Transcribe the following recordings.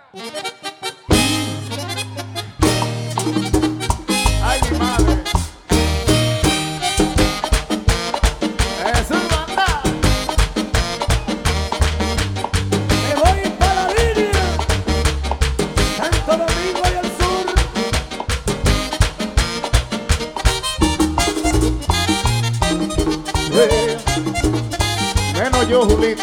Ay, mi madre. Es una banda. Me voy para la línea, Santo Domingo y el sur. Menos yo, Julito.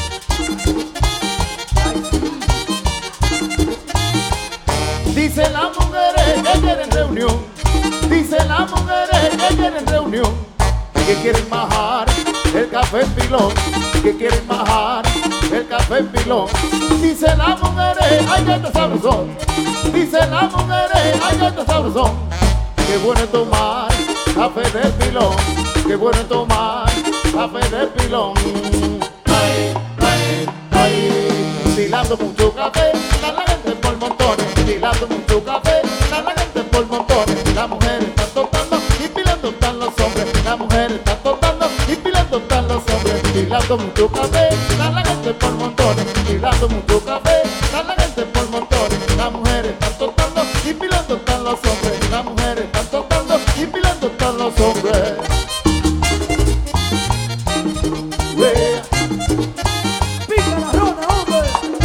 Dicen las mujeres que quieren reunión. Dicen las mujeres que quieren reunión. Que quieren bajar el café en pilón. Que quieren bajar el café en pilón. Dicen las mujeres, ay, que te sabrosón. Dicen las mujeres, ay, que te sabrosón. Qué bueno es tomar café del pilón. Qué bueno es tomar café del pilón. Ay, ay, ay. Dilando mucho café, la gente por montones. Dilando mucho café, la gente por montones. Las mujeres están tocando y pilando están los hombres. Las mujeres están tocando y pilando están los hombres. Dilando mucho café, la gente por montones. Dilando mucho café, la gente por montones. Las mujeres están tocando y pilando están los hombres. Las mujeres están tocando y pilando están los hombres. Yeah. Pica la rona, hombre.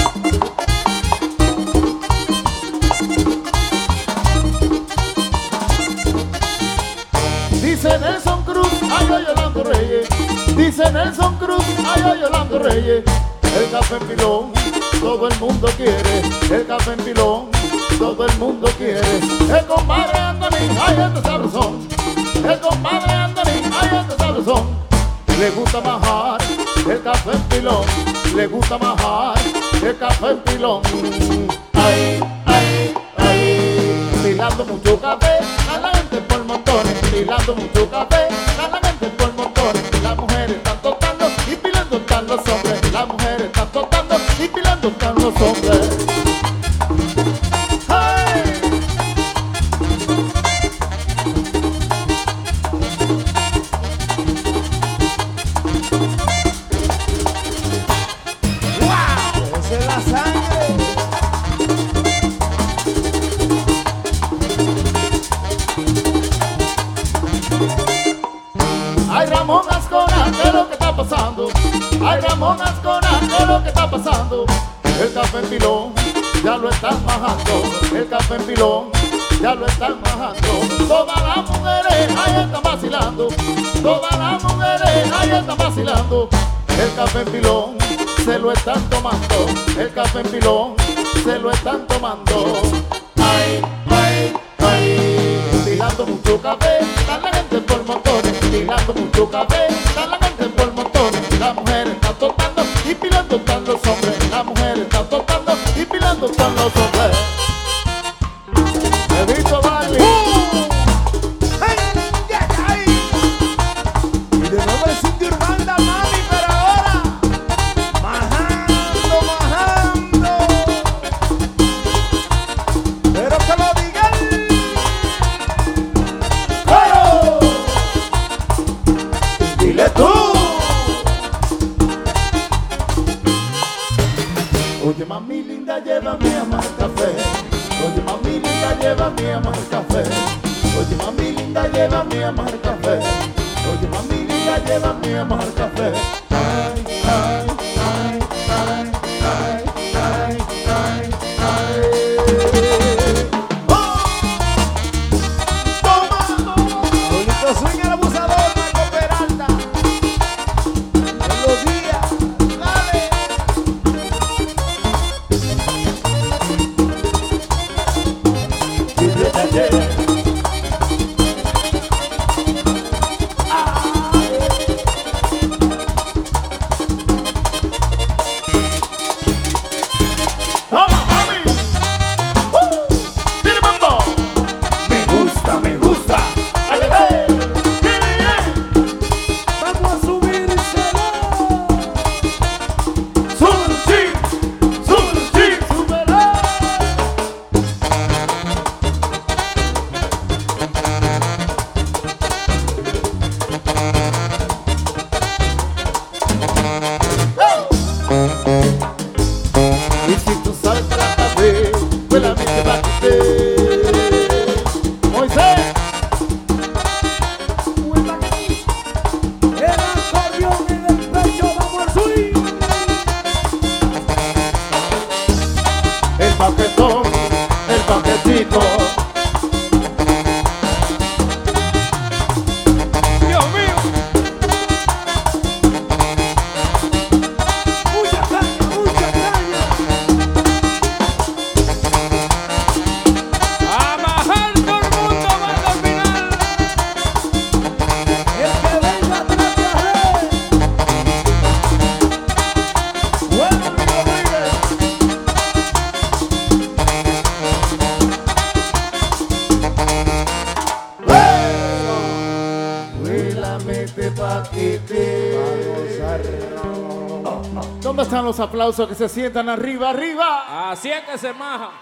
Dice Nelson Cruz, ay, ay, Yolando Reyes. Dice Nelson Cruz, ay, ay, Yolando Reyes. El café en pilón, todo el mundo quiere. El café en pilón, todo el mundo quiere. El compadre Anthony, ay, este sabrosón. El compadre Anthony, ay, este sabrosón. Le gusta majar el café en pilón. Le gusta majar el café en pilón. Ay, ay, ay. Pilando mucho café, a la gente por montones. Pilando mucho café, a la gente por montones. Las mujeres están tocando y pilando están los hombres. Las mujeres están tocando y pilando están los hombres. ¡Hey! Esa es la sangre. Ay, Ramón Ascona, ¿qué es lo que está pasando? Ay, Ramón Ascona, ¿qué es lo que está pasando? El café en pilón, ya lo están bajando. El café en pilón, ya lo están bajando. Todas las mujeres, ahí están vacilando. Todas las mujeres, ahí están vacilando. El café en pilón, se lo están tomando. El café en pilón, se lo están tomando. Ay, ay, ay. Tirando mucho café, está la gente por montones. Tirando mucho café, está la gente por montones. Las mujeres están tocando y pilando están los hombres. Las mujeres están tocando y pilando están los hombres. He visto Barbie. ¡Ay, ay, ay! Y de nuevo el sitio Urbanda, mami, pero ahora majando, majando. Pero que lo digan. ¡Claro! Dile tú. Oye, mami linda, llévame a más café. Oye, mami linda, llévame a más café. Oye, mami linda, llévame a más café. Oye, mami linda, llévame a más café. Ay, ay, ay, ay, ay, ay, ay, ay. ¡Oh! ¡Toma! Bonito swing el abusador, Marco Peralta. En los días, dale. paquetón, el paquetito. Dios mío. Mucha caña, mucha caña. A bajar todo el mundo, manda al final. El que venga atrás de arre. Bueno, mi Rodríguez. Huelamente paquete. ¿Dónde están los aplausos que se sientan arriba, arriba? Así es que se maja.